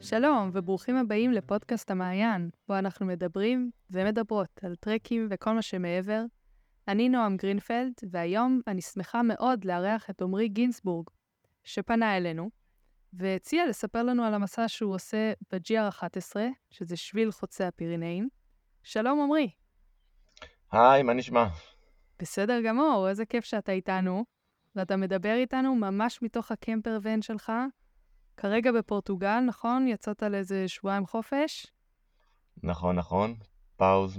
שלום וברוכים הבאים לפודקאסט המעיין, בו אנחנו מדברים ומדברות על טרקים וכל מה שמעבר. אני נועם גרינפלד, והיום אני שמחה מאוד לארח את עמרי גינסבורג, שפנה אלינו, והציע לספר לנו על המסע שהוא עושה ב-GR11, שזה שביל חוצה הפירינאים. שלום עמרי. היי, מה נשמע? בסדר גמור, איזה כיף שאתה איתנו, ואתה מדבר איתנו ממש מתוך הקמפר ון שלך, כרגע בפורטוגל, נכון? יצאת לאיזה שבועיים חופש? נכון. פאוז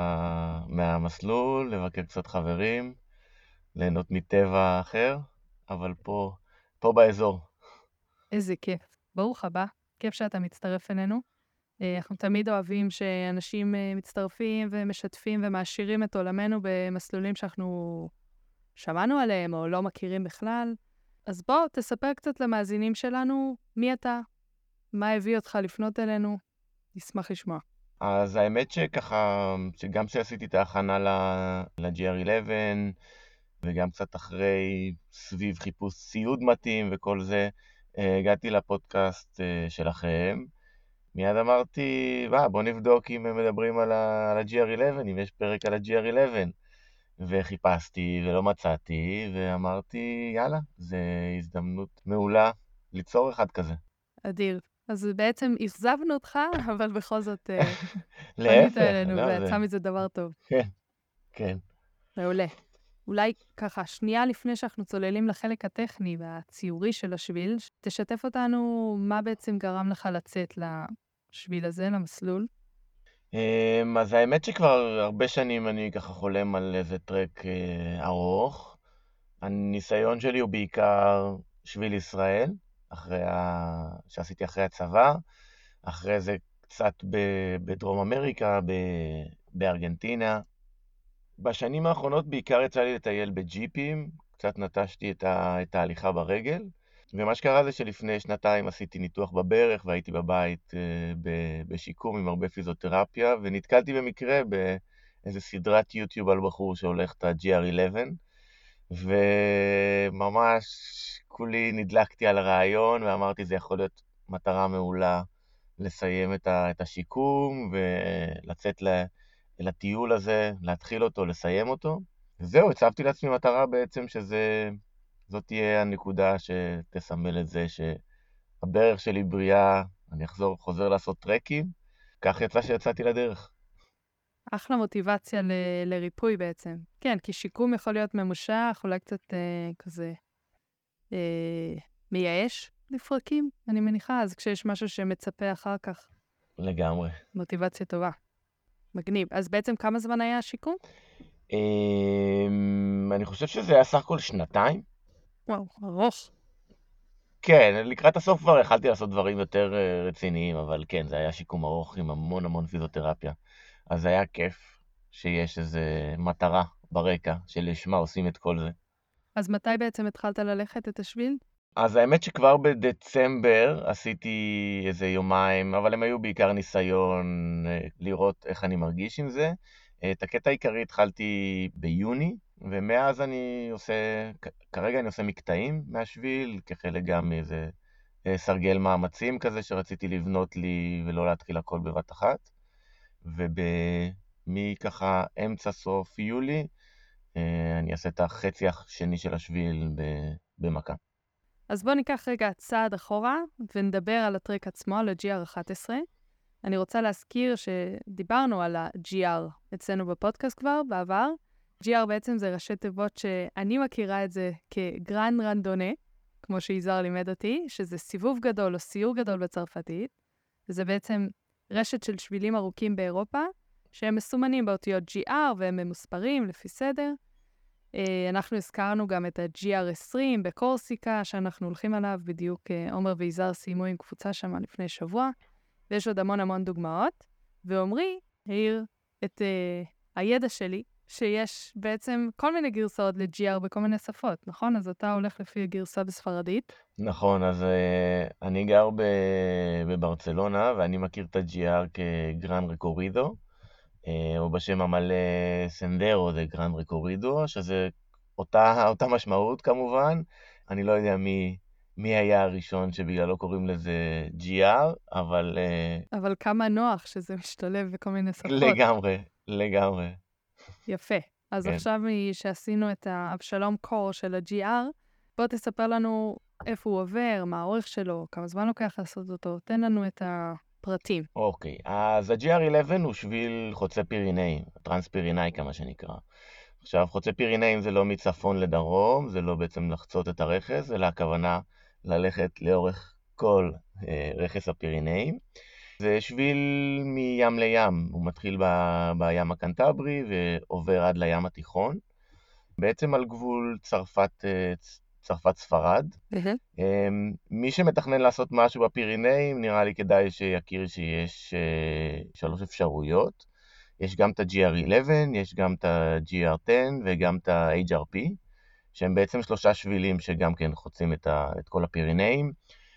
מהמסלול, לבקר קצת חברים, ליהנות מטבע אחר, אבל פה באזור. איזה כיף. ברוך הבא. כיף שאתה מצטרף אלינו. אנחנו תמיד אוהבים שאנשים מצטרפים ומשתפים ומעשירים את עולמנו במסלולים שאנחנו שמענו עליהם או לא מכירים בכלל. אז בוא, תספר קצת למאזינים שלנו מי אתה, מה הביא אותך לפנות אלינו. נשמח לשמוע. אז האמת שככה, שגם שעשיתי את ההכנה ל-GR11, וגם קצת אחרי, סביב חיפוש ציוד מתאים וכל זה, הגעתי לפודקאסט שלכם. מיד אמרתי, בוא נבדוק אם הם מדברים על ה-GR11, אם יש פרק על ה-GR11. וחיפשתי ולא מצאתי, ואמרתי, יאללה, זו הזדמנות מעולה ליצור אחד כזה. אדיר. אז בעצם אכזבנו אותך, אבל בכל זאת פנית להפך, אלינו לא, ויצא מזה דבר טוב. כן, כן. מעולה. אולי ככה, שנייה לפני שאנחנו צוללים לחלק הטכני והציורי של השביל, תשתף אותנו מה בעצם גרם לך לצאת לשביל הזה, למסלול. אז האמת שכבר הרבה שנים אני ככה חולם על איזה טרק ארוך. הניסיון שלי הוא בעיקר שביל ישראל, שעשיתי אחרי הצבא, אחרי זה קצת בדרום אמריקה, בארגנטינה. בשנים האחרונות בעיקר יצא לי לטייל בג'יפים, קצת נטשתי את ההליכה ברגל, ומה שקרה זה שלפני שנתיים עשיתי ניתוח בברך והייתי בבית בשיקום עם הרבה פיזיותרפיה, ונתקלתי במקרה באיזה סדרת יוטיוב על בחור שהולך את ה-GR11, וממש כולי נדלקתי על הרעיון ואמרתי זה יכול להיות מטרה מעולה לסיים את השיקום ולצאת לטיול הזה, להתחיל אותו, לסיים אותו. וזהו, הצבתי לעצמי מטרה בעצם שזאת תהיה הנקודה שתסמל את זה שהברך שלי בריאה, אני חוזר לעשות טרקים, כך יצא שיצאתי לדרך. אחלה מוטיבציה לריפוי בעצם. כן, כי שיקום יכול להיות ממושך, אולי קצת כזה אה, מייאש לפרקים, אני מניחה, אז כשיש משהו שמצפה אחר כך, לגמרי. מוטיבציה טובה. מגניב. אז בעצם כמה זמן היה השיקום? אני חושב שזה היה סך הכל שנתיים. וואו, ארוך. כן, לקראת הסוף כבר יכלתי לעשות דברים יותר רציניים, אבל כן, זה היה שיקום ארוך עם המון פיזיותרפיה. אז היה כיף שיש איזו מטרה ברקע שלשמה עושים את כל זה. אז מתי בעצם התחלת ללכת את השביל? אז האמת שכבר בדצמבר עשיתי איזה יומיים, אבל הם היו בעיקר ניסיון לראות איך אני מרגיש עם זה. את הקטע העיקרי התחלתי ביוני, ומאז כרגע אני עושה מקטעים מהשביל, כחלק גם מאיזה סרגל מאמצים כזה שרציתי לבנות לי ולא להתחיל הכל בבת אחת. ומככה אמצע סוף יולי, אני אעשה את החצי השני של השביל במכה. אז בואו ניקח רגע צעד אחורה ונדבר על הטרק עצמו, על ה-GR11. אני רוצה להזכיר שדיברנו על ה-GR אצלנו בפודקאסט כבר, בעבר. GR בעצם זה ראשי תיבות שאני מכירה את זה כגרן רנדונה, כמו שיזהר לימד אותי, שזה סיבוב גדול או סיור גדול בצרפתית. וזה בעצם רשת של שבילים ארוכים באירופה, שהם מסומנים באותיות GR והם ממוספרים לפי סדר. אנחנו הזכרנו גם את ה-GR20 בקורסיקה, שאנחנו הולכים עליו בדיוק, עומר ויזהר סיימו עם קבוצה שם לפני שבוע, ויש עוד המון דוגמאות, ועומרי העיר את הידע שלי, שיש בעצם כל מיני גרסאות ל-GR בכל מיני שפות, נכון? אז אתה הולך לפי הגרסה בספרדית. נכון, אז אני גר בברצלונה, ואני מכיר את ה-GR כגרן רקורידו, או בשם המלא סנדרו זה גרן רקורידו, שזה אותה משמעות כמובן. אני לא יודע מי מי היה הראשון שבגללו קוראים לזה GR, אבל אבל כמה נוח שזה משתלב בכל מיני שפות. לגמרי, יפה. אז כן. עכשיו שעשינו את האבשלום קור של ה-GR, בוא תספר לנו איפה הוא עובר, מה האורך שלו, כמה זמן לוקח לעשות אותו, תן לנו את הפרטים. אוקיי, אז ה-GR11 הוא שביל חוצה פירינאים, הטרנס-פירינאיקה מה שנקרא. עכשיו, חוצה פירינאים זה לא מצפון לדרום, זה לא בעצם לחצות את הרכס, אלא הכוונה ללכת לאורך כל רכס הפירינאים. זה שביל מים לים, הוא מתחיל בים הקנטברי ועובר עד לים התיכון, בעצם על גבול צרפת-ספרד. מי שמתכנן לעשות משהו בפירינאים, נראה לי כדאי שיכיר שיש 3 אפשרויות. יש גם את ה-GR11, יש גם את ה-GR10 וגם את ה-HRP, שהם בעצם 3 שבילים שגם כן חוצים את כל הפירינאים.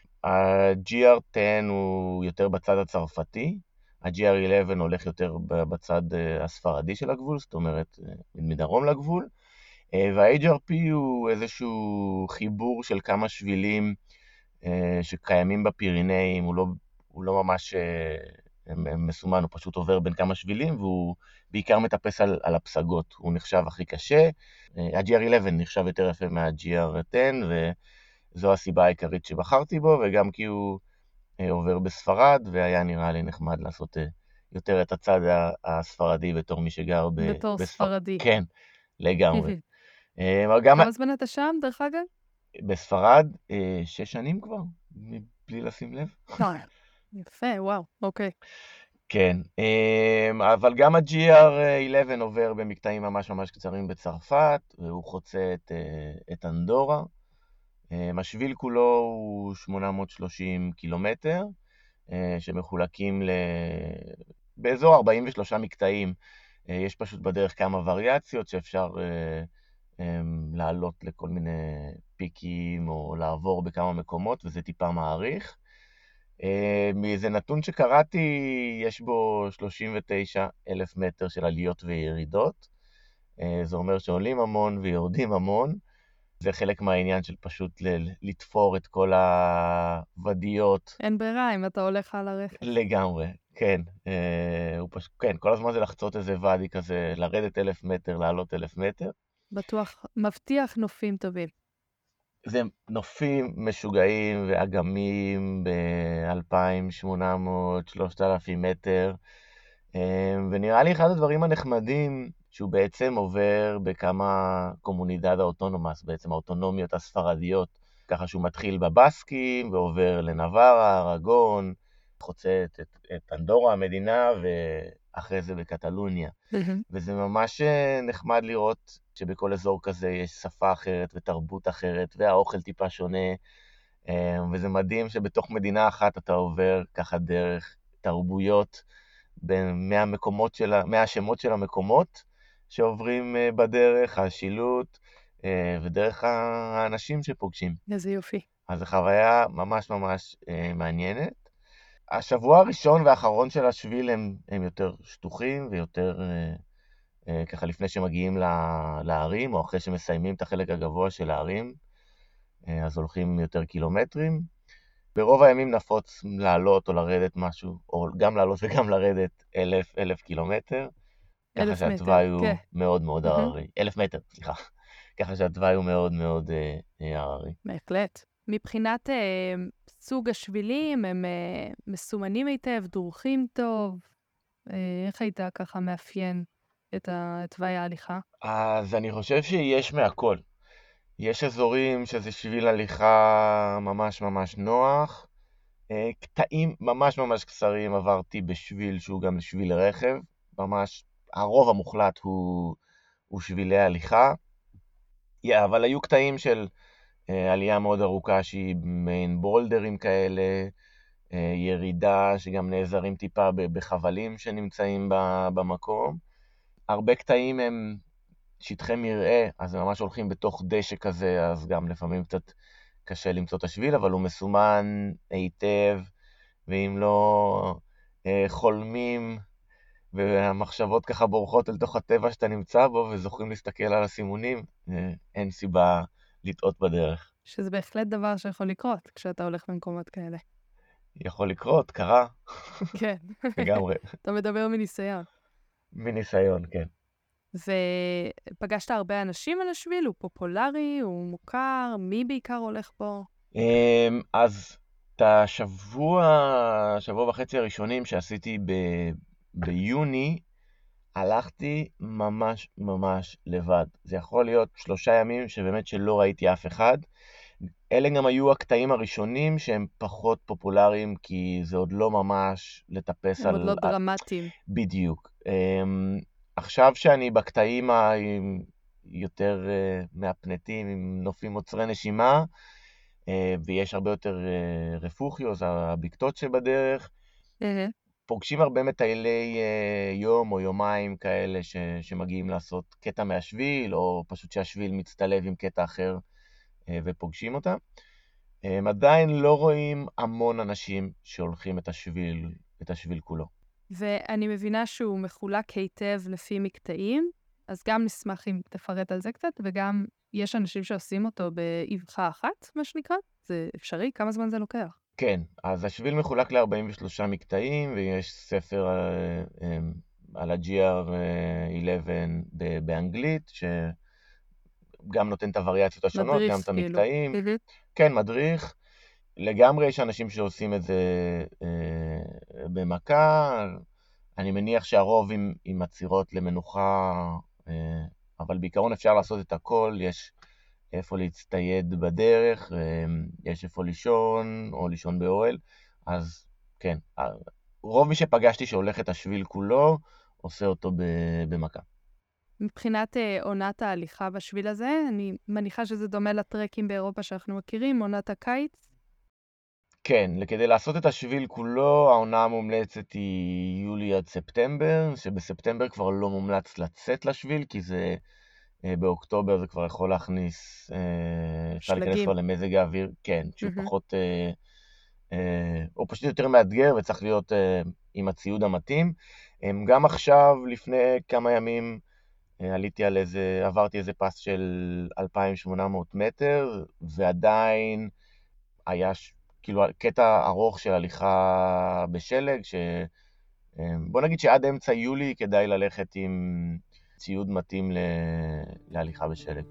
ה-GR10 הוא יותר בצד הצרפתי, ה-GR11 הולך יותר בצד הספרדי של הגבול, זאת אומרת מדרום לגבול, וה-HRP הוא איזשהו חיבור של כמה שבילים שקיימים בפירינאים, הוא לא ממש מסומן, הוא פשוט עובר בין כמה שבילים, והוא בעיקר מטפס על הפסגות, הוא נחשב הכי קשה. ה-GR11 נחשב יותר יפה מה-GR10, וזו הסיבה העיקרית שבחרתי בו, וגם כי הוא עובר בספרד, והיה נראה לי נחמד לעשות יותר את הצד הספרדי בתור מי שגר בתור ספרדי. כן, לגמרי. כמה זמן אתה שם, דרך אגב? בספרד 6 שנים כבר, בלי לשים לב. יפה, וואו, אוקיי. כן, אבל גם ה-GR11 עובר במקטעים ממש ממש קצרים בצרפת, והוא חוצה את אנדורה. השביל כולו הוא 830 קילומטר, שמחולקים באזור 43 מקטעים. יש פשוט בדרך כמה וריאציות שאפשר לעלות לכל מיני פיקים או לעבור בכמה מקומות, וזה טיפה מעריך. מאיזה נתון שקראתי, יש בו 39,000 מטר של עליות וירידות. זה אומר שעולים המון ויורדים המון. זה חלק מהעניין של פשוט לתפור את כל הוודיות. אין ברירה אם אתה הולך על הרכס. לגמרי, כן. כן, כל הזמן זה לחצות איזה ואדי כזה, לרדת 1,000 מטר, לעלות 1,000 מטר. בטוח, מבטיח נופים טובים. זה נופים משוגעים ואגמים ב-2,800, 3,000 מטר, ונראה לי אחד הדברים הנחמדים שהוא בעצם עובר בכמה קומונידד האוטונומס, בעצם האוטונומיות הספרדיות, ככה שהוא מתחיל בבסקים ועובר לנברה, ארגון, חוצה את אנדורה המדינה ואחרי זה בקטלוניה. וזה ממש נחמד לראות שבכל אזור כזה יש שפה אחרת ותרבות אחרת והאוכל טיפה שונה, וזה מדהים שבתוך מדינה אחת אתה עובר ככה דרך תרבויות מהשמות של המקומות שעוברים בדרך, השילוט ודרך האנשים שפוגשים. איזה יופי. אז זו חוויה ממש ממש מעניינת. השבוע הראשון והאחרון של השביל הם יותר שטוחים ויותר ככה לפני שמגיעים להרים, או אחרי שמסיימים את החלק הגבוה של ההרים, אז הולכים יותר קילומטרים. ברוב הימים נפוץ לעלות או לרדת משהו, או גם לעלות וגם לרדת 1,000 קילומטר, ככה שהתוואי הוא מאוד מאוד הררי. 1,000 מטר, סליחה. ככה שהתוואי הוא מאוד מאוד הררי. בהחלט. מבחינת סוג השבילים, הם מסומנים היטב, דורכים טוב. איך היית ככה מאפיין את תוואי ההליכה? אז אני חושב שיש מהכל. יש אזורים שזה שביל הליכה ממש ממש נוח. קטעים ממש ממש קצרים עברתי בשביל שהוא גם שביל רכב. ממש הרוב המוחלט הוא שבילי הליכה. אבל היו קטעים של עלייה מאוד ארוכה שהיא מעין בולדרים כאלה, ירידה שגם נעזרים טיפה בחבלים שנמצאים במקום. הרבה קטעים הם שטחי מרעה, אז הם ממש הולכים בתוך דשא כזה, אז גם לפעמים קצת קשה למצוא את השביל, אבל הוא מסומן היטב, ואם לא חולמים והמחשבות ככה בורחות אל תוך הטבע שאתה נמצא בו וזוכרים להסתכל על הסימונים, אין סיבה לטעות בדרך. שזה בהחלט דבר שיכול לקרות כשאתה הולך במקומות כאלה. יכול לקרות, קרה, כן, לגמרי, אתה מדבר מניסיון. מניסיון, כן. ופגשת הרבה אנשים על השביל? הוא פופולרי? הוא מוכר? מי בעיקר הולך בו? אז את שבוע וחצי הראשונים שעשיתי ביוני, הלכתי ממש ממש לבד. זה יכול להיות 3 ימים שבאמת שלא ראיתי אף אחד. אלה גם היו הקטעים הראשונים שהם פחות פופולריים, כי זה עוד לא ממש לטפס הם עוד לא על... דרמטיים. בדיוק. עכשיו שאני בקטעים היותר מהפנטים, עם נופים עוצרי נשימה, ויש הרבה יותר רפוחיוס, הבקתות שבדרך, אהה. פוגשים הרבה מטיילי יום או יומיים כאלה שמגיעים לעשות קטע מהשביל, או פשוט שהשביל מצטלב עם קטע אחר ופוגשים אותם. עדיין לא רואים המון אנשים שהולכים את השביל כולו. ואני מבינה שהוא מחולק היטב לפי מקטעים, אז גם נשמח אם תפרט על זה קצת, וגם יש אנשים שעושים אותו באבחה אחת, מה שנקרא. זה אפשרי? כמה זמן זה לוקח? כן, אז השביל מחולק ל-43 מקטעים, ויש ספר על ה-GR11 באנגלית, שגם נותן את הווריאציות השונות, גם מדריך, את כאילו. המקטעים. כן, מדריך. לגמרי יש אנשים שעושים את זה במכה. אני מניח שהרוב עם עצירות למנוחה, אבל בעיקרון אפשר לעשות את הכל. יש איפה להצטייד בדרך, יש איפה לישון, או לישון באוהל. אז כן, רוב מי שפגשתי שהולך את השביל כולו, עושה אותו במכה. מבחינת עונת ההליכה בשביל הזה, אני מניחה שזה דומה לטרקים באירופה שאנחנו מכירים, עונת הקיץ. כן, כדי לעשות את השביל כולו, העונה המומלצת היא יולי עד ספטמבר, שבספטמבר כבר לא מומלץ לצאת לשביל, כי זה באוקטובר זה כבר יכול להכניס, אפשר להיכנס שלגים. כבר למזג האוויר, כן, שהוא פחות, הוא פשוט יותר מאתגר וצריך להיות עם הציוד המתאים. גם עכשיו, לפני כמה ימים, עברתי איזה פס של 2,800 מטר, ועדיין היה כאילו קטע ארוך של הליכה בשלג, בוא נגיד שעד אמצע יולי כדאי ללכת עם ציוד מתאים להליכה בשלג.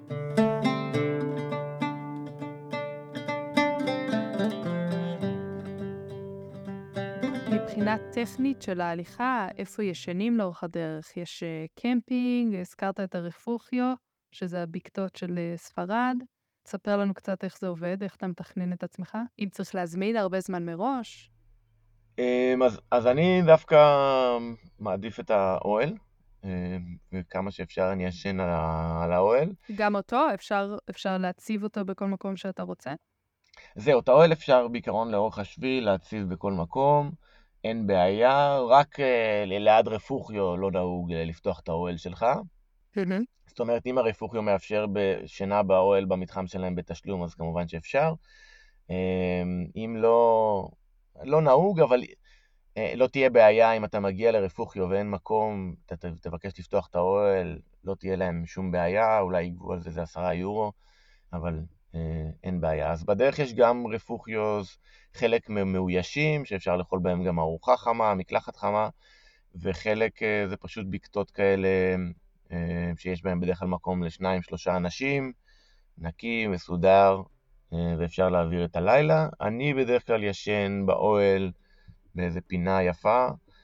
מבחינה טכנית של ההליכה, איפה ישנים לאורך הדרך? יש קמפינג, הזכרת את הרפוחיו, שזה הבקתות של ספרד. תספר לנו קצת איך זה עובד, איך אתה מתכנן את עצמך. אם צריך להזמין הרבה זמן מראש. אז אני דווקא מעדיף את האוהל, וכמה שאפשר אני ישן על האוהל. גם אותו, אפשר להציב אותו בכל מקום שאתה רוצה. זהו, את האוהל אפשר בעיקרון לאורך השביל להציב בכל מקום, אין בעיה, רק ליד רפוחיו לא נהוג לפתוח את האוהל שלך. זאת אומרת, אם הרפוחיו מאפשר שינה באוהל במתחם שלהם בתשלום, אז כמובן שאפשר. אם לא נהוג, אבל לא תהיה בעיה אם אתה מגיע לרפוחיו ואין מקום, תבקש לפתוח את האוהל, לא תהיה להם שום בעיה, אולי יגבו על זה 10 יורו, אבל אין בעיה. אז בדרך יש גם רפוחיוס, חלק מאוישים, שאפשר לאכול בהם גם ארוחה חמה, מקלחת חמה, וחלק זה פשוט בקתות כאלה, שיש בהם בדרך כלל מקום ל2-3 אנשים, נקי, מסודר, ואפשר להעביר את הלילה. אני בדרך כלל ישן באוהל באיזה פינה יפה,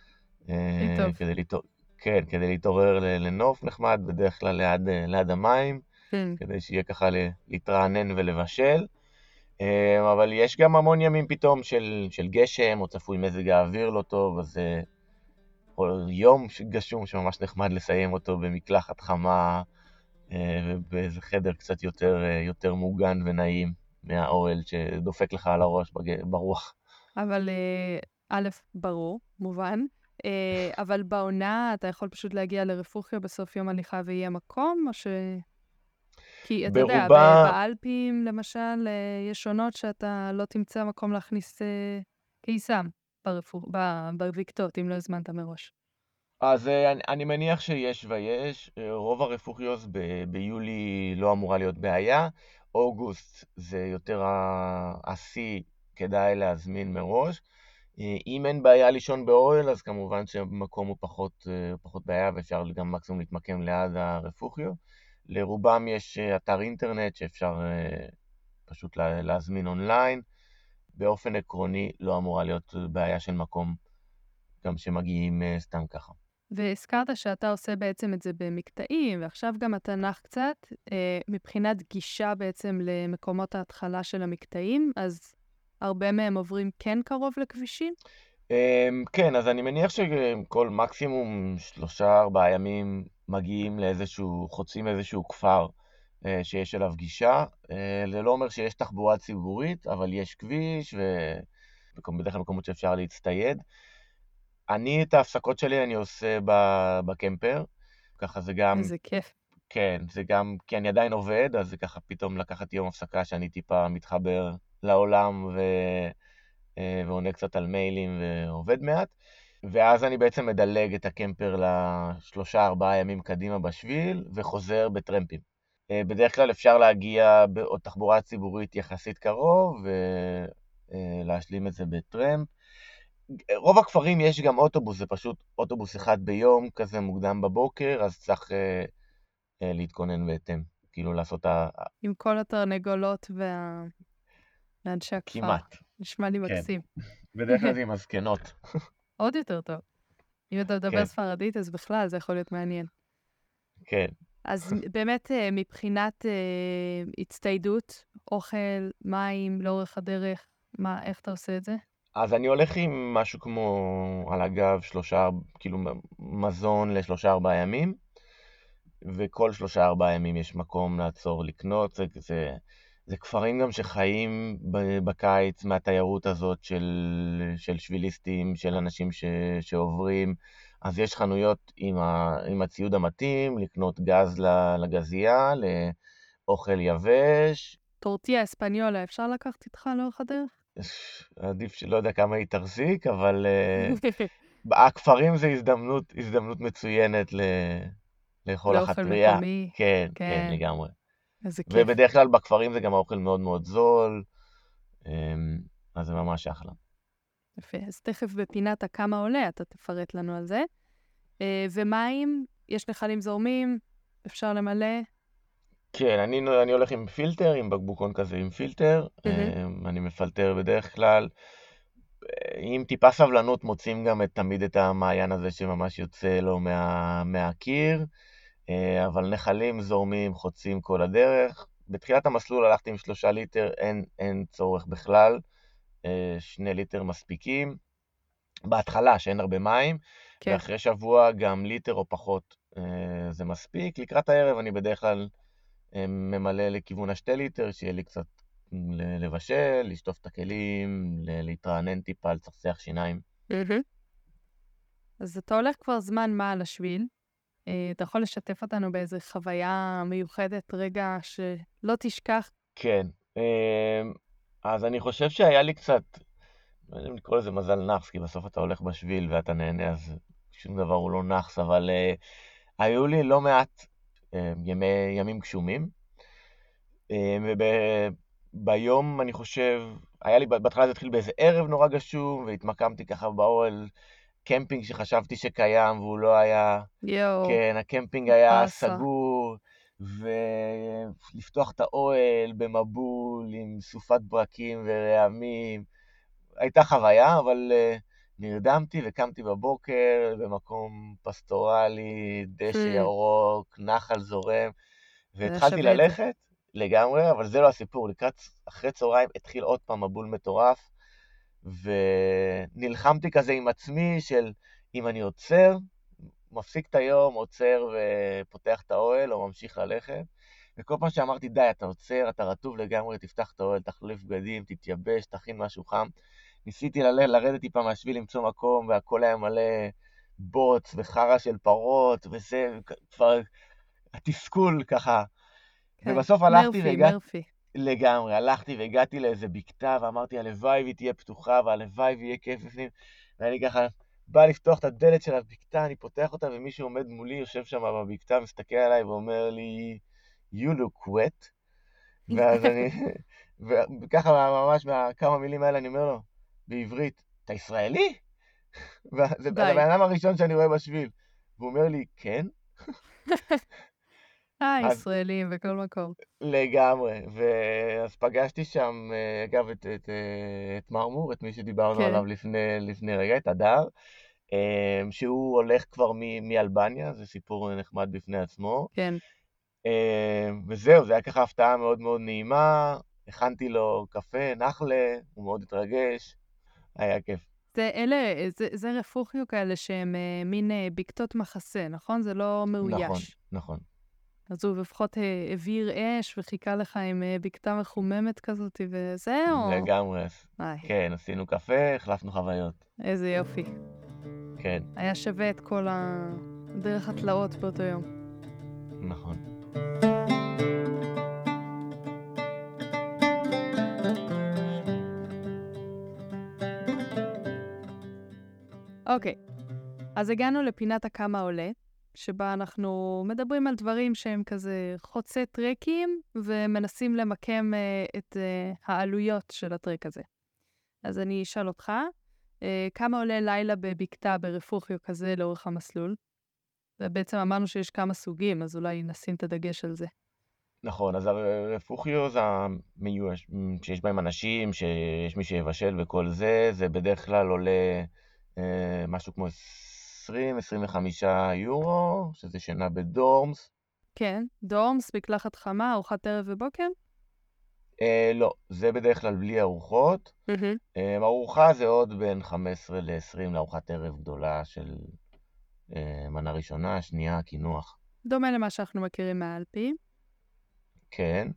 כדי להתעורר לנוף נחמד, בדרך כלל ליד המים, כדי שיהיה ככה להתרענן ולבשל. אבל יש גם המון ימים פתאום של גשם, או צפוי מזג האוויר לא טוב, אז או יום גשום שממש נחמד לסיים אותו במקלחת חמה, ובאיזה חדר קצת יותר מוגן ונעים מהאוהל שדופק לך על הראש ברוח. אבל א', ברור, מובן. אבל בעונה אתה יכול פשוט להגיע לרפוחיו בסוף יום הליכה ויהיה מקום, או ש... כי אתה יודע, באלפים למשל, יש עונות שאתה לא תמצא מקום להכניס קיסם בבקתות, אם לא הזמנת מראש. אז אני מניח שיש ויש, רוב הרפוחיוס ביולי לא אמורה להיות בעיה, אוגוסט זה יותר השיא, כדאי להזמין מראש. אם אין בעיה לישון באוהל, אז כמובן שמקום הוא פחות בעיה, ואפשר גם מקסימום להתמקם ליד הרפוחיו. לרובם יש אתר אינטרנט שאפשר פשוט להזמין אונליין. באופן עקרוני לא אמורה להיות בעיה של מקום, גם שמגיעים סתם ככה. והזכרת שאתה עושה בעצם את זה במקטעים, ועכשיו גם אתה נח קצת, מבחינת גישה בעצם למקומות ההתחלה של המקטעים, אז הרבה מהם עוברים כן קרוב לכבישים? כן, אז אני מניח שכל מקסימום 3-4 ימים מגיעים חוצים איזשהו כפר שיש אליו גישה. זה לא אומר שיש תחבורה ציבורית, אבל יש כביש, ובדרך כלל מקומות שאפשר להצטייד. את ההפסקות שלי אני עושה בקמפר, ככה זה גם, איזה כיף. כן, זה גם, כי אני עדיין עובד, אז זה ככה פתאום לקחת יום הפסקה שאני טיפה מתחבר לעולם ועונה קצת על מיילים ועובד מעט, ואז אני בעצם מדלג את הקמפר 3-4 ימים קדימה בשביל, וחוזר בטרמפים. בדרך כלל אפשר להגיע בעוד תחבורה ציבורית יחסית קרוב, ולהשלים את זה בטרמפ. רוב הכפרים יש גם אוטובוס, זה פשוט אוטובוס אחד ביום, כזה מוקדם בבוקר, אז צריך להתכונן בהתאם, כאילו לעשות עם כל התרנגולות ואנשי הכפר. כמעט. נשמע לי כן. מקסים. בדרך כלל זה עם הזקנות. עוד יותר טוב. אם אתה מדבר כן. ספרדית, אז בכלל זה יכול להיות מעניין. כן. אז באמת מבחינת הצטיידות, אוכל, מים, לאורך הדרך, איך אתה עושה את זה? אז אני הולך עם משהו כמו על הגב, כאילו מזון ל3-4 ימים, וכל 3-4 ימים יש מקום לעצור לקנות. זה כפרים גם שחיים בקיץ מהתיירות הזאת של שביליסטים, של אנשים שעוברים. אז יש חנויות עם הציוד המתאים, לקנות גז לגזייה, לאוכל יבש. טורטיה אספניולה, אפשר לקחת איתך לאורך הדרך? עדיף שלא יודע כמה היא תחזיק, אבל הכפרים זה הזדמנות מצוינת לאכול לאוכל החטריה. מקומי. כן, כן. כן, לגמרי. איזה כיף. ובדרך כלל בכפרים זה גם האוכל מאוד מאוד זול, אז זה ממש אחלה. יפה, אז תכף בפינת הכמה עולה, אתה תפרט לנו על זה. ומים, יש נחלים זורמים, אפשר למלא. כן, אני הולך עם פילטר, עם בקבוקון כזה עם פילטר, אני מפלטר בדרך כלל. עם טיפה סבלנות מוצאים גם תמיד את המעיין הזה שממש יוצא לו מהקיר, אבל נחלים זורמים, חוצים כל הדרך. בתחילת המסלול הלכתי עם 3 ליטר, אין צורך בכלל, 2 ליטר מספיקים. בהתחלה שאין הרבה מים, כן. ואחרי שבוע גם ליטר או פחות זה מספיק. לקראת הערב אני בדרך כלל ממלא לכיוון 2 ליטר, שיהיה לי קצת לבשל, לשטוף את הכלים, להתרענן טיפה, לצחצח שיניים. אז אתה הולך כבר זמן מה על השביל. אתה יכול לשתף אותנו באיזו חוויה מיוחדת, רגע שלא תשכח? כן, אז אני חושב שהיה לי קצת, לא יודע אם לקרוא לזה מזל נחס, כי בסוף אתה הולך בשביל ואתה נהנה, אז שום דבר הוא לא נחס, אבל היו לי לא מעט ימים גשומים, וביום אני חושב, היה לי, בהתחלה זה התחיל באיזה ערב נורא גשום, והתמקמתי ככה באוהל קמפינג שחשבתי שקיים והוא לא היה. יואו. כן, הקמפינג היה פסה. סגור, ולפתוח את האוהל במבול עם סופת ברקים ורעמים. הייתה חוויה, אבל נרדמתי וקמתי בבוקר במקום פסטורלי, דשא ירוק, נחל זורם, והתחלתי שווה את זה. ללכת לגמרי, אבל זה לא הסיפור. אחרי צהריים התחיל עוד פעם מבול מטורף, ונלחמתי כזה עם עצמי של אם אני עוצר, מפסיק את היום, עוצר ופותח את האוהל, או ממשיך ללכת. וכל פעם שאמרתי, די, אתה עוצר, אתה רטוב לגמרי, תפתח את האוהל, תחליף בגדים, תתייבש, תכין משהו חם. ניסיתי לרדת טיפה מהשביל, למצוא מקום, והכל היה מלא בוץ וחרה של פרות, וזה כבר התסכול ככה. כן. ובסוף הלכתי מרפי. לגמרי, הלכתי והגעתי לאיזה בקתה, ואמרתי, הלוואי והיא תהיה פתוחה, והלוואי ויהיה כיף בפנים. ואני ככה בא לפתוח את הדלת של הבקתה, אני פותח אותה, ומישהו עומד מולי, יושב שם בבקתה, מסתכל עליי ואומר לי, you look wet. ואז אני, וככה ממש מהכמה מילים האלה אני אומר לו, בעברית, אתה ישראלי? וזה די. הבן אדם הראשון שאני רואה בשביל. והוא אומר לי, כן? אז ישראלים בכל מקום. לגמרי. ואז פגשתי שם, אגב, את מרמור, את מי שדיברנו כן, עליו לפני רגע, את הדר, שהוא הולך כבר מאלבניה, זה סיפור נחמד בפני עצמו. כן. וזהו, זה היה ככה הפתעה מאוד מאוד נעימה, הכנתי לו קפה, נחלה, הוא מאוד התרגש, היה כיף. זה רפוחיו כאלה שהם מין בקתות מחסה, נכון? זה לא נכון, מאויש. נכון. אז הוא לפחות הבעיר אש וחיכה לך עם בקתה מחוממת כזאת וזה, או... לגמרי. איי, כן, עשינו קפה, החלפנו חוויות. איזה יופי. כן, היה שווה את כל דרך התלאות באותו יום. נכון. אוקיי, אז הגענו לפינת הכמה עולה, שבה אנחנו מדברים על דברים שהם כזה חוצה טרקים, ומנסים למקם את העלויות של הטרק הזה. אז אני אשאל אותך, כמה עולה לילה בבקתה ברפוחיו כזה לאורך המסלול? ובעצם אמרנו שיש כמה סוגים, אז אולי נשים את הדגש על זה. נכון, אז הרפוחיו זה המיואש, שיש בהם אנשים, שיש מי שיבשל וכל זה, זה בדרך כלל עולה משהו כמו 20-25 יורו, שזה שינה בדורמס. כן, דורמס, מקלחת חמה, ארוחת ערב ובוקר? לא, זה בדרך כלל בלי ארוחות. ארוחה זה עוד בין 15 ל-20 לארוחת ערב גדולה של מנה ראשונה, שנייה, קינוח. דומה למה שאנחנו מכירים מהאלפי. כן.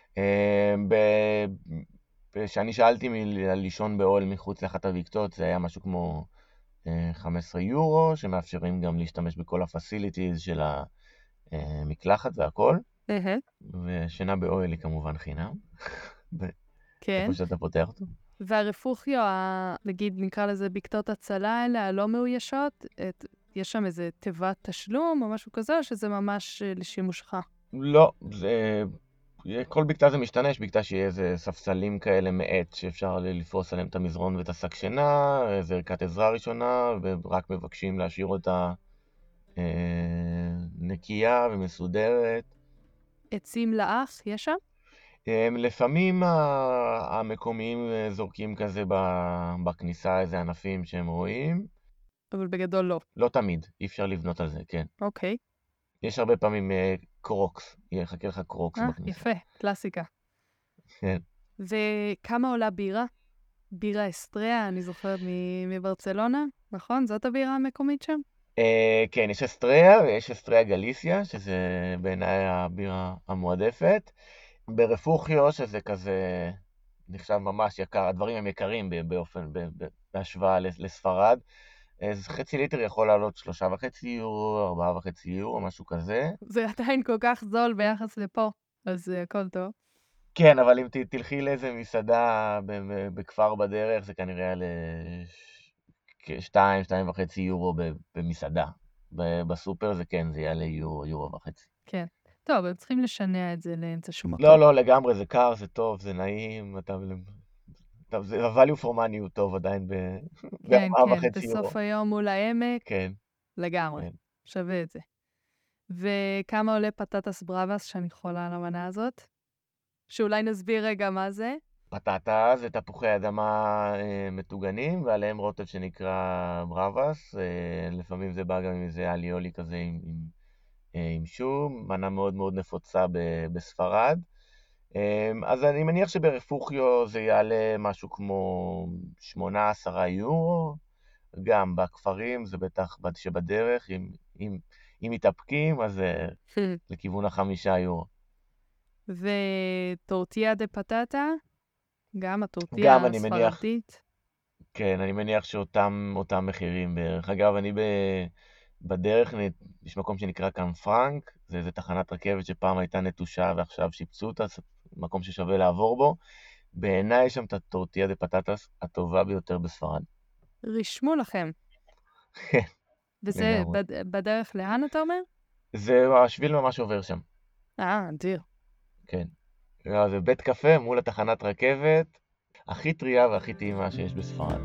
כשאני שאלתי לישון באוהל מחוץ לאחת הבקתות, זה היה משהו כמו 15 יורו, שמאפשרים גם להשתמש בכל הפסיליטיז של המקלחת והכל. ושינה באוהל היא כמובן חינם. כן. איפה שאתה פותח אותו. והרפוחיו, נגיד נקרא לזה בקתות הצלה האלה, הלא מאוישות, יש שם איזה תיבת תשלום או משהו כזה, או שזה ממש לשימושך? לא, כל בקתה זה משתנה, יש בקתה שיהיה איזה ספסלים כאלה מעט שאפשר לפרוס עליהם את המזרון ואת השק שינה, איזה ערכת עזרה ראשונה, ורק מבקשים להשאיר אותה נקייה ומסודרת. עצים לאח, יש שם? לפעמים המקומיים זורקים כזה בכניסה איזה ענפים שהם רואים. אבל בגדול לא. לא תמיד, אי אפשר לבנות על זה, כן. אוקיי. יש הרבה פעמים קרוקס, יחכה לך קרוקס בכניסה. יפה, קלאסיקה. כן. וכמה עולה בירה? בירה אסטריה, אני זוכרת מברצלונה, נכון? זאת הבירה המקומית שם? כן, יש אסטריה ויש אסטריה גליסיה, שזה בעיניי הבירה המועדפת. ברפוחיו, שזה כזה נחשב ממש יקר, הדברים הם יקרים בהשוואה לספרד. אז חצי ליטר יכול לעלות 3.5 יורו, 4.5 יורו, משהו כזה. זה עדיין כל כך זול ביחס לפה, אז הכל טוב. כן, אבל אם תלכי לאיזה מסעדה בכפר בדרך, זה כנראה כ-2.5 יורו במסעדה. בסופר זה כן, זה יעלה יורו, יורו וחצי. כן. טוב, הם צריכים לשנע את זה לאמצע שום מקום. לא, לגמרי, זה קר, זה טוב, זה נעים, זה value for money הוא טוב עדיין כן, ב4.5 יורו. בסוף היום מול העמק, כן. לגמרי, כן. שווה את זה. וכמה עולה פטטס בראבס שאני חולה על המנה הזאת? שאולי נסביר רגע מה זה. פטטה זה תפוחי אדמה מטוגנים, ועליהם רוטב שנקרא בראבס. לפעמים זה בא גם עם איזה אליולי כזה עם שום, מנה מאוד מאוד נפוצה בספרד. אז אני מניח שברפוחיו זה יעלה משהו כמו 8-10 יורו. גם בכפרים זה בטח שבדרך, אם מתאפקים, אז לכיוון 5 יורו. וטורטיה דה פטטה, גם הטורטיה הספרדית. כן, אני מניח שאותם מחירים בערך. אגב, אני בדרך, יש מקום שנקרא כאן פרנק, זה איזה תחנת רכבת שפעם הייתה נטושה ועכשיו שיפצו אותה, מקום ששווה לעבור בו. בעיניי יש שם את הטורטיה דה פטטס הטובה ביותר בספרד. רשמו לכם. כן. וזה בדרך לאן אתה אומר? זה השביל ממש עובר שם. אדיר. כן. לא, זה בית קפה מול התחנת רכבת, הכי טריה והכי טעימה שיש בספרד.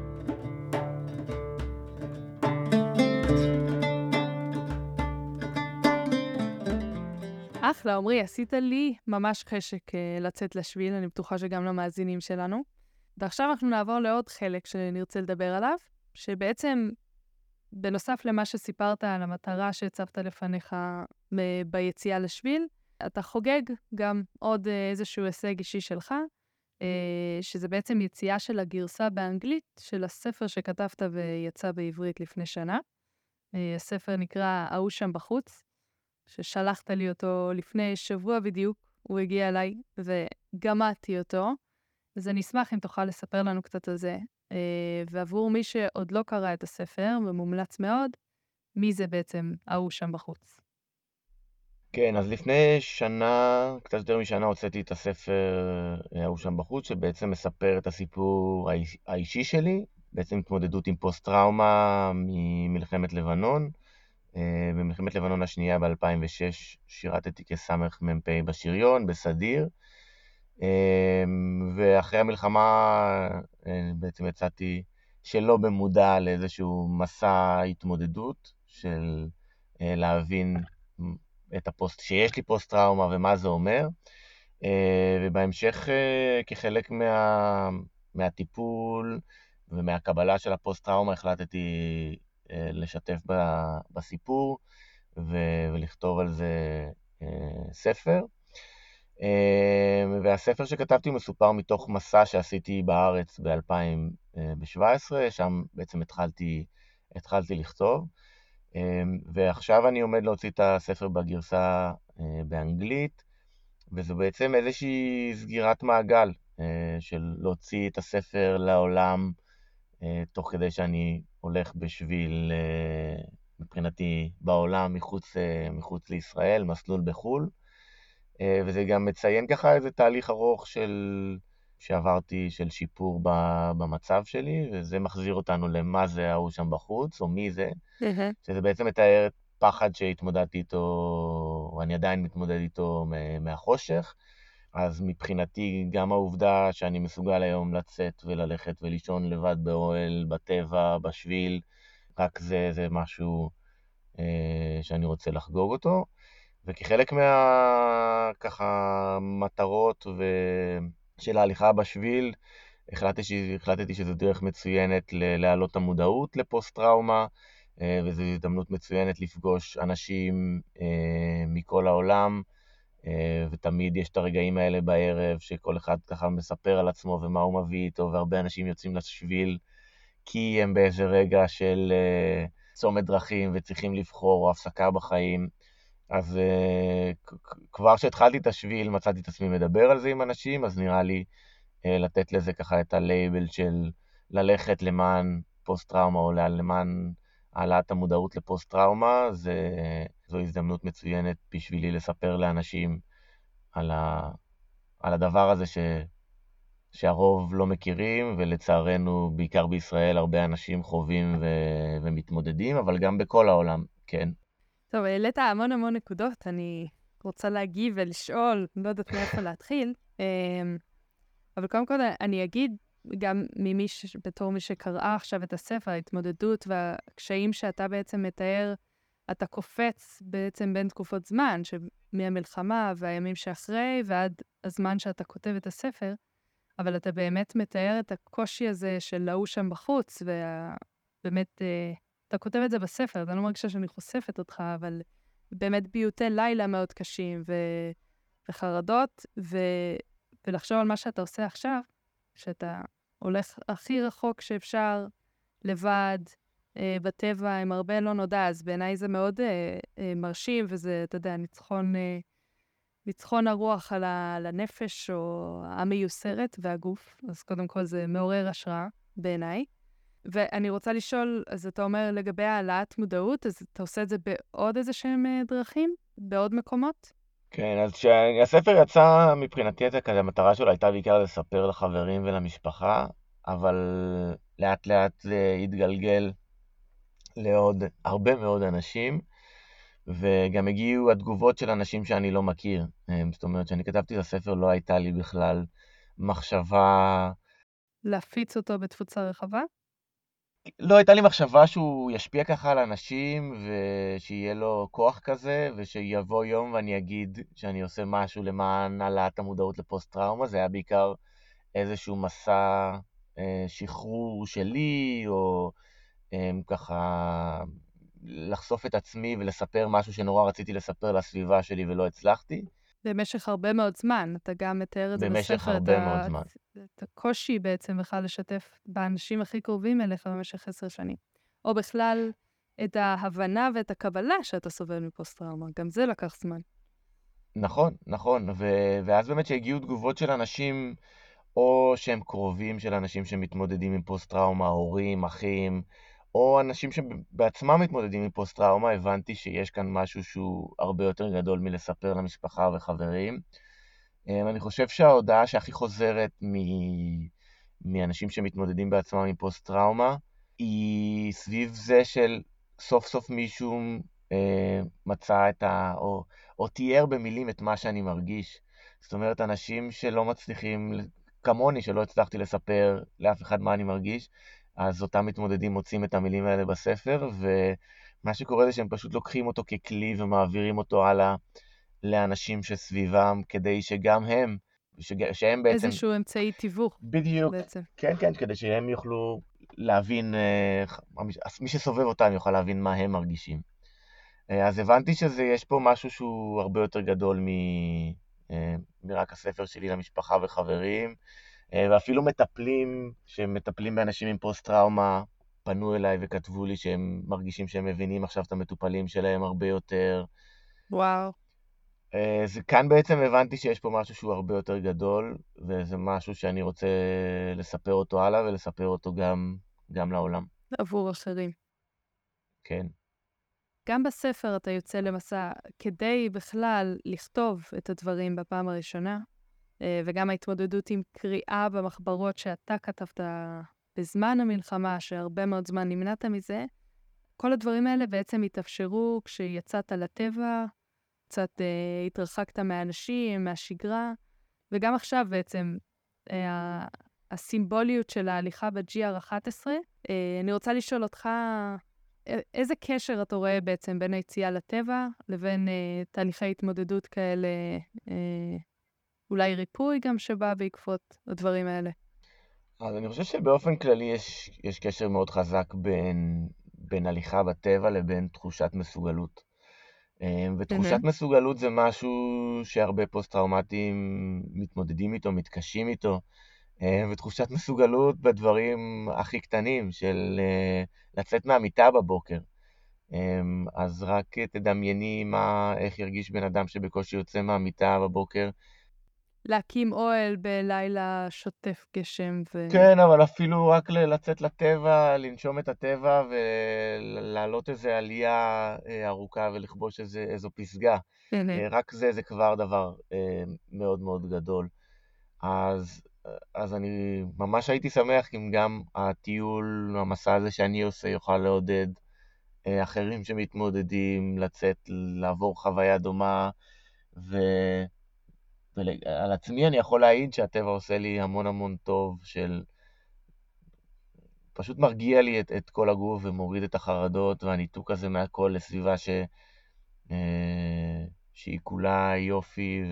אחלה, עמרי, עשית לי ממש חשק לצאת לשביל, אני בטוחה שגם למאזינים שלנו. ועכשיו אנחנו נעבור לעוד חלק שנרצה לדבר עליו, שבעצם, בנוסף למה שסיפרת על המטרה שהצבת לפניך ביציאה לשביל, אתה חוגג גם עוד איזשהו הישג אישי שלך, שזה בעצם יציאה של הגרסה באנגלית של הספר שכתבת ויצא בעברית לפני שנה. הספר נקרא "ההוא שם בחוץ", ששלחת לי אותו לפני שבוע בדיוק, הוא הגיע אליי וגמעתי אותו, אז אני אשמח אם תוכל לספר לנו קצת על זה. ועבור מי שעוד לא קרא את הספר, ומומלץ מאוד, מי זה בעצם ההוא שם בחוץ? כן, אז לפני שנה, קצת יותר משנה, הוצאתי את הספר ההוא שם בחוץ, שבעצם מספר את הסיפור האישי שלי, בעצם התמודדות עם פוסט-טראומה ממלחמת לבנון. במלחמת לבנון השנייה ב-2006 שירתתי כסמ"פ בשריון, בסדיר, ואחרי המלחמה בעצם יצאתי שלא במודע לאיזשהו מסע התמודדות של להבין שיש לי פוסט-טראומה ומה זה אומר, ובהמשך כחלק מהטיפול ומהקבלה של הפוסט-טראומה החלטתי לשתף בסיפור ולכתוב על זה ספר. והספר שכתבתי מסופר מתוך מסע שעשיתי בארץ ב-2017, שם בעצם התחלתי לכתוב, ועכשיו אני עומד להוציא את הספר בגרסה באנגלית, וזו בעצם איזושהי סגירת מעגל של להוציא את הספר לעולם, תוך כדי שאני הולך בשביל, מבחינתי, בעולם מחוץ לישראל, מסלול בחול, וזה גם מציין ככה איזה תהליך ארוך שעברתי של שיפור במצב שלי, וזה מחזיר אותנו למה זה ההוא שם בחוץ, או מי זה, שזה בעצם מתאר פחד שהתמודדתי איתו, ואני עדיין מתמודד איתו מהחושך. אז מבחינתי גם העובדה שאני מסוגל היום לצאת וללכת ולישון לבד באוהל, בטבע, בשביל, רק זה משהו שאני רוצה לחגוג אותו. וכחלק ככה מטרות של ההליכה בשביל, החלטתי שזו דרך מצוינת להעלות את המודעות לפוסט-טראומה, וזו הזדמנות מצוינת לפגוש אנשים מכל העולם, ותמיד יש את הרגעים האלה בערב שכל אחד ככה מספר על עצמו ומה הוא מביא איתו, והרבה אנשים יוצאים לשביל כי הם באיזה רגע של צומת דרכים וצריכים לבחור או הפסקה בחיים. אז כבר שהתחלתי את השביל מצאתי את עצמי מדבר על זה עם אנשים, אז נראה לי לתת לזה ככה את הלייבל של ללכת למען פוסט-טראומה או למען העלאת המודעות לפוסט-טראומה. זו הזדמנות מצוינת בשבילי לספר לאנשים על הדבר הזה שהרוב לא מכירים, ולצערנו בעיקר בישראל הרבה אנשים חווים ומתמודדים, אבל גם בכל העולם, כן. טוב, העלית המון נקודות, אני רוצה להגיב ולשאול, לא יודעת מאיפה להתחיל, אבל קודם כל אני אגיד, גם בתור מי שקראה עכשיו את הספר, ההתמודדות והקשיים שאתה בעצם מתאר, אתה קופץ בעצם בין תקופות זמן, מהמלחמה והימים שאחרי, ועד הזמן שאתה כותב את הספר, אבל אתה באמת מתאר את הקושי הזה של ההוא שם בחוץ, ובאמת, אתה כותב את זה בספר, אני לא מרגישה שאני חושפת אותך, אבל באמת ביוטי לילה מאוד קשים, וחרדות, ולחשוב על מה שאתה עושה עכשיו, שאתה הולך הכי רחוק שאפשר, לבד, בטבע, עם הרבה לא נודע, אז בעיניי זה מאוד מרשים, וזה, אתה יודע, ניצחון הרוח על הנפש, או המיוסרת והגוף, אז קודם כל זה מעורר השראה בעיניי. ואני רוצה לשאול, אז אתה אומר לגבי העלאת מודעות, אז אתה עושה את זה בעוד איזה שהם דרכים? בעוד מקומות? כן, אז כשהספר יצא מבחינתי, המטרה שלו הייתה בעיקר לספר לחברים ולמשפחה, אבל לאט לאט זה התגלגל לעוד הרבה מאוד אנשים, וגם הגיעו התגובות של אנשים שאני לא מכיר. זאת אומרת, כשאני כתבתי את הספר לא הייתה לי בכלל מחשבה, להפיץ אותו בתפוצה רחבה? לא הייתה לי מחשבה שהוא ישפיע ככה על אנשים, ושיהיה לו כוח כזה, ושיבוא יום ואני אגיד שאני עושה משהו למען העלאת המודעות לפוסט-טראומה. זה היה בעיקר איזשהו מסע שחרור שלי, או ככה לחשוף את עצמי ולספר משהו שנורא רציתי לספר לסביבה שלי ולא הצלחתי, במשך הרבה מאוד זמן. אתה גם מתאר את זה במשך בספר, הרבה מאוד זמן. את הקושי בעצם בכלל לשתף באנשים הכי קרובים אליך במשך 10 שנים. או בכלל את ההבנה ואת הקבלה שאתה סובל מפוסט-טראומה. גם זה לקח זמן. נכון, נכון, ואז באמת שהגיעו תגובות של אנשים, או שהם קרובים של אנשים שמתמודדים עם פוסט-טראומה, הורים, אחים, או אנשים שבעצמם מתמודדים עם פוסט-טראומה, הבנתי שיש כאן משהו שהוא הרבה יותר גדול מלספר למשפחה וחברים. אני חושב שההודעה שהכי חוזרת מאנשים שמתמודדים בעצמם עם פוסט-טראומה, היא סביב זה של סוף סוף מישהו מצא או תיאר במילים את מה שאני מרגיש. זאת אומרת, אנשים שלא מצליחים, כמוני, שלא הצלחתי לספר לאף אחד מה אני מרגיש, אז אותם מתמודדים מוצאים את המילים האלה בספר, ומה שקורה זה שהם פשוט לוקחים אותו ככלי ומעבירים אותו הלאה לאנשים שסביבם, כדי שגם הם, שהם בעצם, איזשהו אמצעי תיווך בדיוק, בעצם. כן, כן, כדי שהם יוכלו להבין, מי שסובב אותם יוכל להבין מה הם מרגישים. אז הבנתי יש פה משהו שהוא הרבה יותר גדול מרק הספר שלי למשפחה וחברים, ואפילו מטפלים שמטפלים באנשים עם פוסט-טראומה, פנו אליי וכתבו לי שהם מרגישים שהם מבינים עכשיו את המטופלים שלהם הרבה יותר. וואו. כאן בעצם הבנתי שיש פה משהו שהוא הרבה יותר גדול, וזה משהו שאני רוצה לספר אותו הלאה ולספר אותו גם לעולם. עבור אחרים. כן. גם בספר אתה יוצא למסע כדי בכלל לכתוב את הדברים בפעם הראשונה, וגם ההתמודדות עם קריאה במחברות שאתה כתבת בזמן המלחמה, שהרבה מאוד זמן נמנעת מזה. כל הדברים האלה בעצם התאפשרו כשיצאת לטבע, קצת התרחקת מהאנשים, מהשגרה, וגם עכשיו בעצם הסימבוליות של ההליכה ב-GR11. אני רוצה לשאול אותך, איזה קשר אתה רואה בעצם בין היציאה לטבע לבין תהליכי התמודדות כאלה, אולי ריפוי גם שבא בעקבות הדברים האלה? אז אני חושב שבאופן כללי יש קשר מאוד חזק בין הליכה בטבע לבין תחושת מסוגלות. ותחושת מסוגלות זה משהו שהרבה פוסט-טראומטיים מתמודדים איתו, מתקשים איתו. ותחושת מסוגלות בדברים הכי קטנים של לצאת מהמיטה בבוקר. אז רק תדמייני איך ירגיש בן אדם שבקושי יוצא מהמיטה בבוקר. להקים אוהל בלילה שוטף גשם כן, אבל אפילו רק לצאת לטבע, לנשום את הטבע ולעלות איזו עלייה ארוכה ולכבוש איזו פסגה. רק זה כבר דבר מאוד מאוד גדול. אז אני ממש הייתי שמח אם גם הטיול, המסע הזה שאני עושה, יוכל לעודד אחרים שמתמודדים, לצאת, לעבור חוויה דומה, ועל עצמי אני יכול להעיד שהטבע עושה לי המון המון טוב, פשוט מרגיע לי את כל הגוף ומוריד את החרדות והניתוק הזה מהכל לסביבה שהיא כולה יופי,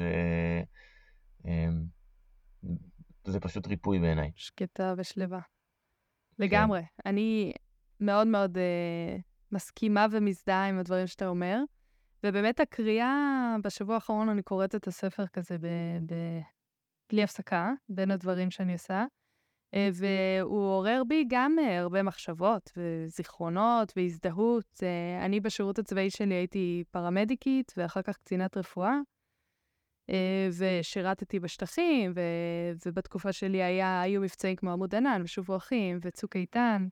וזה פשוט ריפוי בעיניי. שקטה ושלווה. לגמרי. אני מאוד מאוד מסכימה ומזדהה עם הדברים שאתה אומר, ובאמת הקריאה, בשבוע האחרון אני קוראת את הספר כזה בלי הפסקה, בין הדברים שאני עושה, והוא עורר בי גם הרבה מחשבות וזיכרונות והזדהות. אני בשירות הצבאי שלי הייתי פרמדיקית ואחר כך קצינת רפואה, ושירתתי בשטחים, ובתקופה שלי היו מבצעים כמו עמוד ענן ושובו אחים וצוק איתן,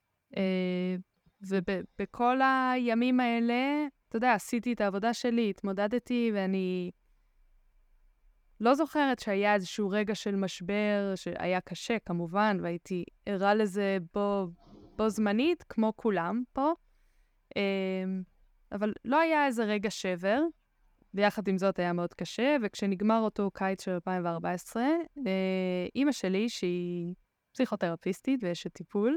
ובכל הימים האלה, אתה יודע, עשיתי את העבודה שלי, התמודדתי, ואני לא זוכרת שהיה איזשהו רגע של משבר, שהיה קשה כמובן, והייתי ערה לזה בו זמנית, כמו כולם פה. אבל לא היה איזה רגע שבר, ויחד עם זאת היה מאוד קשה, וכשנגמר אותו קיץ של 2014, אימא שלי, שהיא פסיכותרפיסטית ואשת טיפול,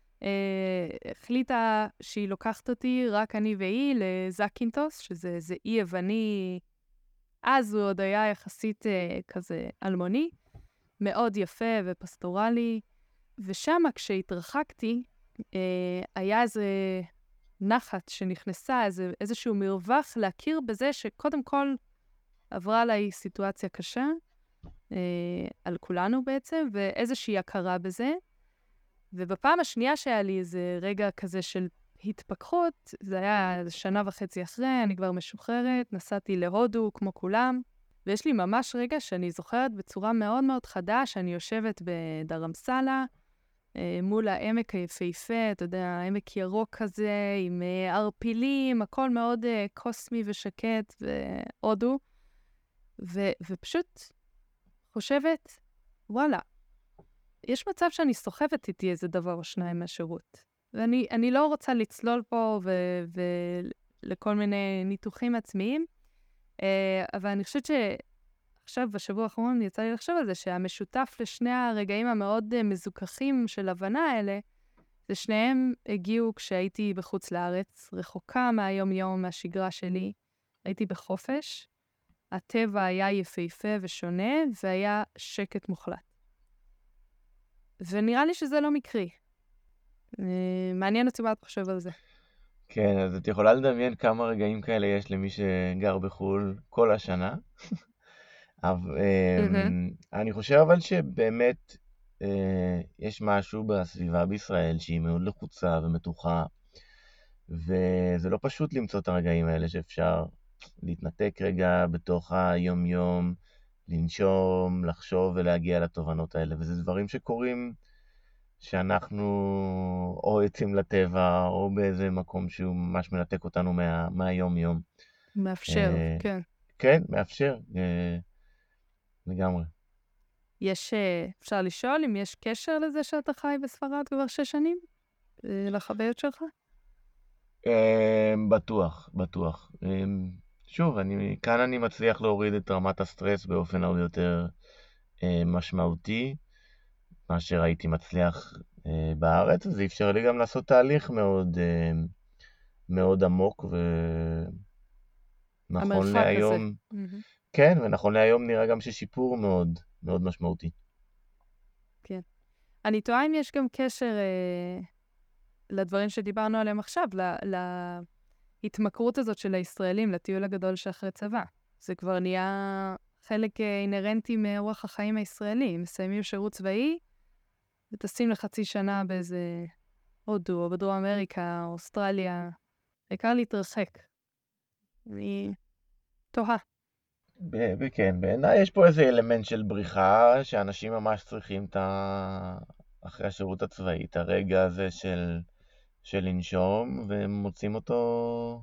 החליטה שהיא לוקחת אותי, רק אני והיא, לזקינטוס, שזה איזה אי יווני, אז הוא עוד היה יחסית כזה אלמוני, מאוד יפה ופסטורלי, ושם כשהתרחקתי, היה איזה נחת שנכנסה, איזשהו מרווח להכיר בזה שקודם כל עברה עליי סיטואציה קשה, על כולנו בעצם, ואיזושהי הכרה בזה. ובפעם השנייה שהיה לי איזה רגע כזה של התפכחות, זה היה 1.5 אחרי, אני כבר משוחררת, נסעתי להודו כמו כולם, ויש לי ממש רגע שאני זוכרת בצורה מאוד מאוד חדה, שאני יושבת בדרמסלה, מול העמק היפהפה, אתה יודע, העמק ירוק כזה, עם ערפילים, הכל מאוד קוסמי ושקט והודו, ופשוט חושבת, וואלה, יש מצב שאני סוחבת איתי איזה דבר או שניים מהשירות. ואני לא רוצה לצלול פה לכל מיני ניתוחים עצמיים, אבל אני חושבת עכשיו, בשבוע האחרון, יצא לי לחשוב על זה, שהמשותף לשני הרגעים המאוד מזוכחים של הבנה האלה, זה שניהם הגיעו כשהייתי בחוץ לארץ, רחוקה מהיום-יום, מהשגרה שלי. הייתי בחופש, הטבע היה יפהפה ושונה, והיה שקט מוחלט. ונראה לי שזה לא מקרי. מעניין אותי מה את חושב על זה. כן, אז את יכולה לדמיין כמה רגעים כאלה יש למי שגר בחו"ל כל השנה. אני חושב אבל שבאמת יש משהו בסביבה בישראל שהיא מאוד לחוצה ומתוחה, וזה לא פשוט למצוא את הרגעים האלה שאפשר להתנתק רגע בתוך היום-יום, לנשום, לחשוב ולהגיע לתובנות האלה, וזה דברים שקורים שאנחנו או יוצאים לטבע או באיזה מקום שהוא ממש מנתק אותנו מהיום-יום. מאפשר, כן. כן, מאפשר. לגמרי. אפשר לשאול אם יש קשר לזה שאתה חי בספרד כבר 6 שנים? לחוויות שלך? בטוח. שוב, כאן אני מצליח להוריד את רמת הסטרס באופן הרבה יותר משמעותי, מאשר הייתי מצליח בארץ, וזה אפשר לי גם לעשות תהליך מאוד עמוק, ונכון להיום, כן, ונכון להיום נראה גם ששיפור מאוד מאוד משמעותי. כן. אני תוהה אם יש גם קשר לדברים שדיברנו עליהם עכשיו, להתמכרות הזאת של הישראלים, לטיול הגדול שאחרי צבא. זה כבר נהיה חלק אינרנטי מאורח החיים הישראלי. מסיימים שירות צבאי, וטסים לחצי שנה באיזה הודו, או בדרום אמריקה, או אוסטרליה. העיקר להתרחק. אני תוהה. כן, בעיניי יש פה איזה אלמנט של בריחה, שאנשים ממש צריכים אחרי השירות הצבאי, את הרגע הזה של לנשום, והם מוצאים אותו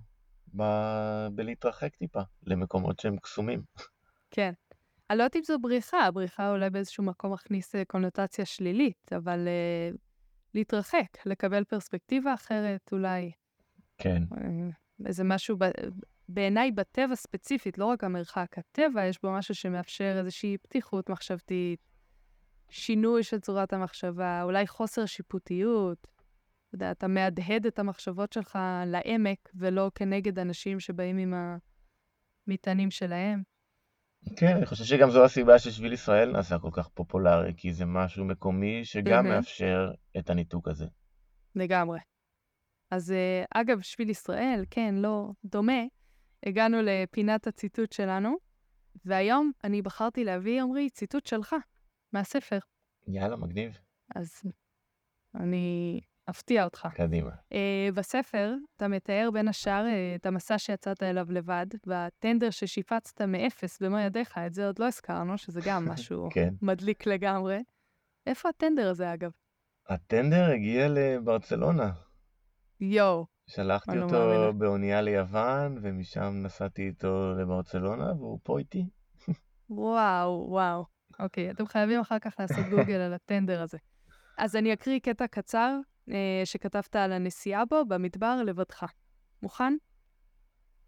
בלהתרחק טיפה, למקומות שהם קסומים. כן. אני לא יודעת אם זו בריחה, הבריחה אולי באיזשהו מקום מכניס קונוטציה שלילית, אבל להתרחק, לקבל פרספקטיבה אחרת אולי. כן. איזה משהו, בעיניי בטבע ספציפית, לא רק המרחק, הטבע יש בו משהו שמאפשר איזושהי פתיחות מחשבתית, שינוי של צורת המחשבה, אולי חוסר שיפוטיות. אתה מהדהד את המחשבות שלך לעמק, ולא כנגד אנשים שבאים עם המטענים שלהם. כן, אני חושב שגם זו הסיבה ששביל ישראל נעשה כל כך פופולרי, כי זה משהו מקומי שגם מאפשר את הניתוק הזה. לגמרי. אז אגב, שביל ישראל, כן, לא דומה, הגענו לפינת הציטוט שלנו, והיום אני בחרתי להביא, עמרי, ציטוט שלך, מהספר. יאללה, מגניב. אז אני אפתיע אותך. קדימה. בספר אתה מתאר בין השאר את המסע שיצאת אליו לבד, והטנדר ששיפצת מאפס במו ידיך, את זה עוד לא הזכרנו, שזה גם משהו מדליק לגמרי. איפה הטנדר הזה, אגב? הטנדר הגיע לברצלונה. יואו. שלחתי אותו באונייה ליוון, ומשם נסעתי איתו לברצלונה, והוא פה איתי. וואו. אוקיי, אתם חייבים אחר כך לעשות גוגל על הטנדר הזה. אז אני אקריא קטע קצר שכתבת על הנסיעה בו במדבר לבדך. מוכן?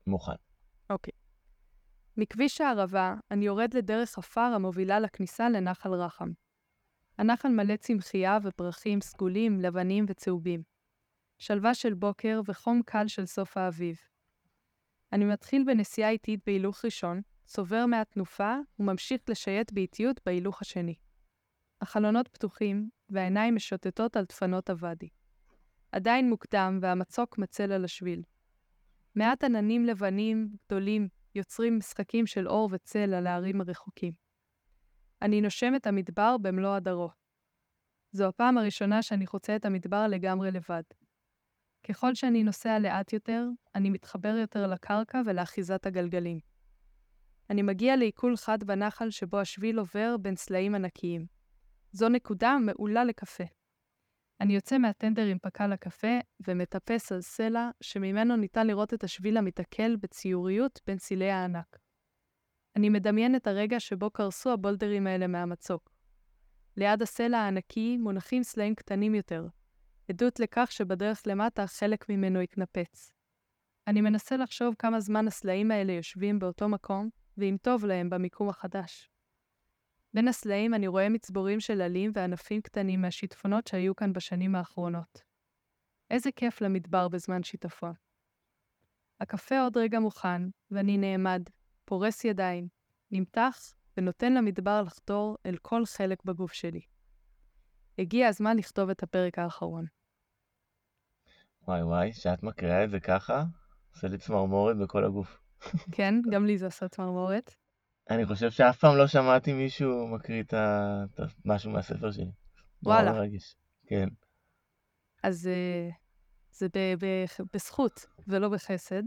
מוכן. אוקיי. מכביש הערבה אני יורד לדרך עפר המובילה לכניסה לנחל רחם. הנחל מלא צמחייה ופרחים סגולים, לבנים וצהובים. שלווה של בוקר וחום קל של סוף האביב. אני מתחיל בנסיעה איטית בהילוך ראשון, צובר מעט תנופה וממשיך לשייט באיטיות בהילוך השני. החלונות פתוחים והעיניים משוטטות על דפנות הוואדי. עדיין מוקדם והמצוק מצל על השביל. מעט עננים לבנים גדולים יוצרים משחקים של אור וצל על הערים הרחוקים. אני נושם את המדבר במלוא הדרו. זו הפעם הראשונה שאני חוצה את המדבר לגמרי לבד. ככל שאני נוסע לאט יותר, אני מתחבר יותר לקרקע ולאחיזת הגלגלים. אני מגיע לעיכול חד בנחל שבו השביל עובר בין סלעים ענקיים. זו נקודה מעולה לקפה. אני יוצא מהטנדר עם פקל הקפה ומטפס על סלע שממנו ניתן לראות את השביל המתעכל בציוריות בין סילי הענק. אני מדמיין את הרגע שבו קרסו הבולדרים האלה מהמצוק. ליד הסלע הענקי מונחים סלעים קטנים יותר, עדות לכך שבדרך למטה חלק ממנו יקנפץ. אני מנסה לחשוב כמה זמן הסלעים האלה יושבים באותו מקום, ואם טוב להם במיקום החדש. בין הסלעים אני רואה מצבורים של עלים וענפים קטנים מהשיטפונות שהיו כאן בשנים האחרונות. איזה כיף למדבר בזמן שיטפון. הקפה עוד רגע מוכן, ואני נעמד, פורס ידיים, נמתח ונותן למדבר לחדור אל כל חלק בגוף שלי. הגיע הזמן לכתוב את הפרק האחרון. וואי, שאת מקריאה את זה ככה, עושה לי צמרמורת בכל הגוף. כן, גם לי זה עושה צמרמורת. אני חושב שאף פעם לא שמעתי מישהו מקריא משהו מהספר שלי. וואלה. נורא מרגש. כן. אז זה בזכות ולא בחסד.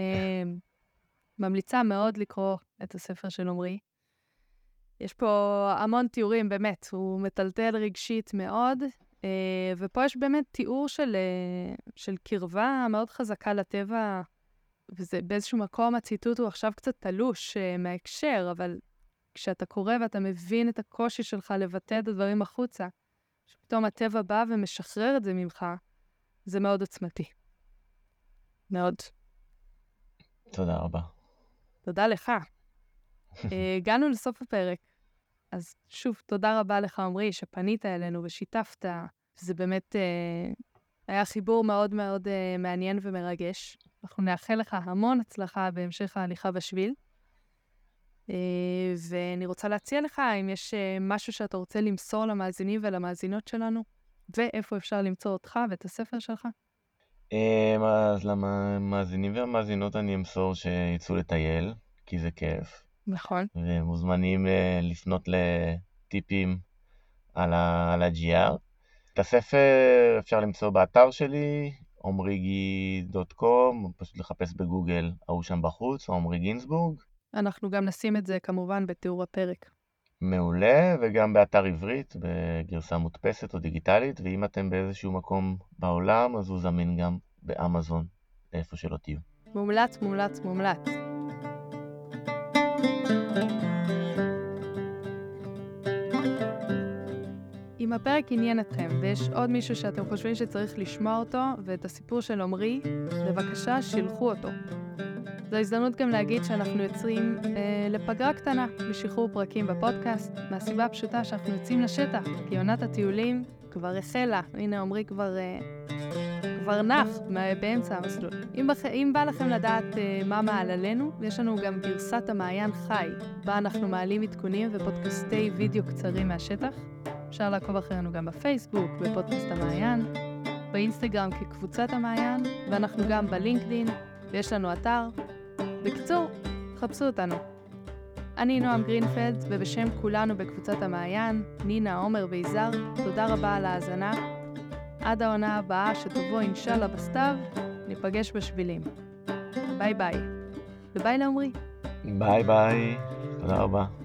ממליצה מאוד לקרוא את הספר של עומרי. יש פה המון תיאורים, באמת, הוא מטלטל רגשית מאוד, ופה יש באמת תיאור של קרבה מאוד חזקה לטבע, וזה באיזשהו מקום הציטוט הוא עכשיו קצת תלוש מההקשר, אבל כשאתה קורא ואתה מבין את הקושי שלך לבטא את הדברים החוצה, שפתאום הטבע בא ומשחרר את זה ממך, זה מאוד עוצמתי. מאוד. תודה רבה. תודה לך. הגענו לסוף הפרק. אז שוב, תודה רבה לך, עומרי, שפנית אלינו ושיתפת. זה באמת היה חיבור מאוד מאוד מעניין ומרגש. אנחנו נאחל לך המון הצלחה בהמשך ההליכה בשביל. ואני רוצה להציע לך, אם יש משהו שאתה רוצה למסור למאזינים ולמאזינות שלנו, ואיפה אפשר למצוא אותך ואת הספר שלך? אז למאזינים והמאזינות אני אמסור שיצאו לטייל, כי זה כיף. נכון. ומוזמנים לפנות לטיפים על ה-GR. את הספר אפשר למצוא באתר שלי, omrigi.com, פשוט לחפש בגוגל, ההוא שם בחוץ, או עומרי גינסבורג. אנחנו גם נשים את זה כמובן בתיאור הפרק. מעולה, וגם באתר עברית, בגרסה מודפסת או דיגיטלית, ואם אתם באיזשהו מקום בעולם, אז הוא זמין גם באמזון, איפה שלא תהיו. מומלץ, מומלץ, מומלץ. אם הפרק עניין אתכם, ויש עוד מישהו שאתם חושבים שצריך לשמוע אותו, ואת הסיפור של עומרי, בבקשה שילחו אותו. זו הזדמנות גם להגיד שאנחנו יוצאים לפגרה קטנה לשחרור פרקים בפודקאסט, מהסיבה הפשוטה שאנחנו יוצאים לשטח, כי עונת הטיולים כבר החלה. הנה, עומרי כבר נח באמצע המסלול. אם בא לכם לדעת מה מעללינו, יש לנו גם גרסת המעיין חי, בה אנחנו מעלים עדכונים ופודקאסטי וידאו קצרים מהשטח. אפשר לעקוב אחרינו גם בפייסבוק, בפודקאסט המעיין, באינסטגרם כקבוצת המעיין, ואנחנו גם בלינקדין, ויש לנו אתר. בקיצור, חפשו אותנו. אני נועם גרינפלד, ובשם כולנו בקבוצת המעיין, נינה, עומר ויזהר, תודה רבה על ההאזנה. עד העונה הבאה שתבוא אינשאללה בסתיו, ניפגש בשבילים. ביי ביי. וביי לעומרי. ביי ביי. תודה רבה.